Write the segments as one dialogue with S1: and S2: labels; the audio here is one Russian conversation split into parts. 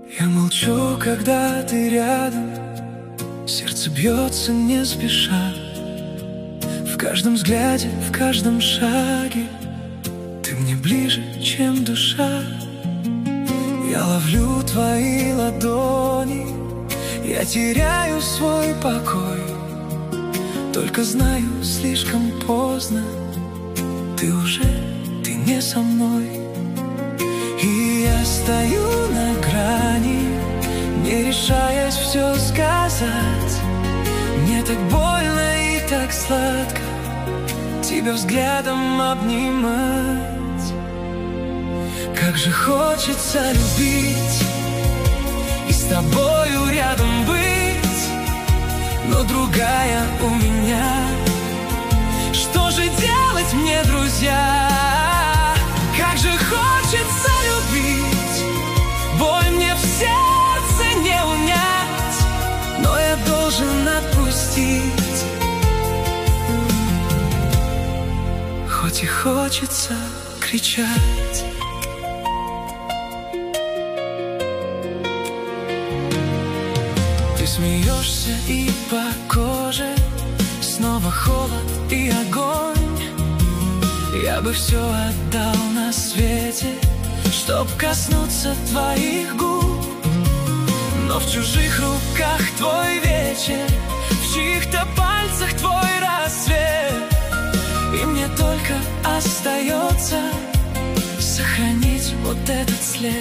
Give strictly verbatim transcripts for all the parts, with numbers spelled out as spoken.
S1: Я молчу, когда ты рядом, сердце бьется не спеша. В каждом взгляде, в каждом шаге ты мне ближе, чем душа. Я ловлю твои ладони, я теряю свой покой. Только знаю, слишком поздно, ты уже, ты не со мной. И я стою на грани, не решаясь все сказать. Мне так больно и так сладко тебя взглядом обнимать. Как же хочется любить и с тобою рядом быть, но другая у меня. Что же делать мне, друзья? Как же хочется любить, боль мне в сердце не унять, но я должен отпустить. Хоть и хочется кричать. Ты смеешься, и по коже снова холод и огонь. Я бы все отдал на свете, чтоб коснуться твоих губ. Но в чужих руках твой вечер, в чьих-то пальцах твой рассвет. И мне только остается сохранить вот этот след.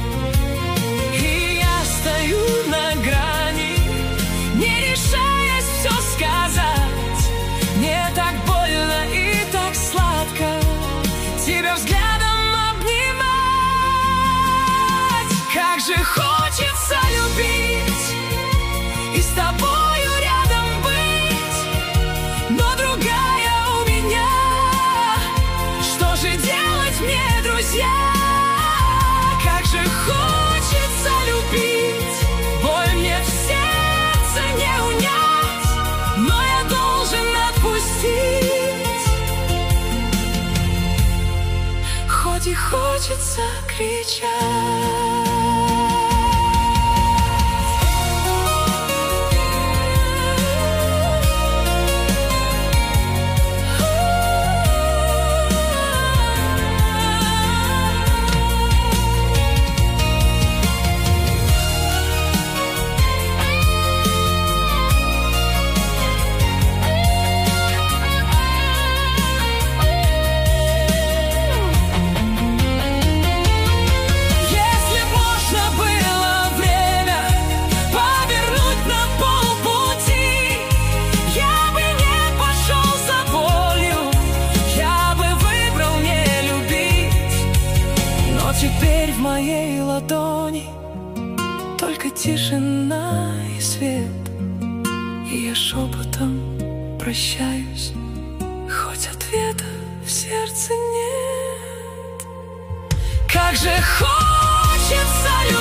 S1: И я стою на грани, не решаясь все сказать. Мне так больно и так сладко тебя взглядом обнимать. Как же хочется любить и с тобою рядом быть, но другая у меня. Что же делать мне, друзья? Как же хочется любить, боль мне в сердце не унять, но я должен отпустить. Хоть и хочется кричать. Теперь в моей ладони только тишина и свет, и я шепотом прощаюсь, хоть ответа в сердце нет. Как же хочется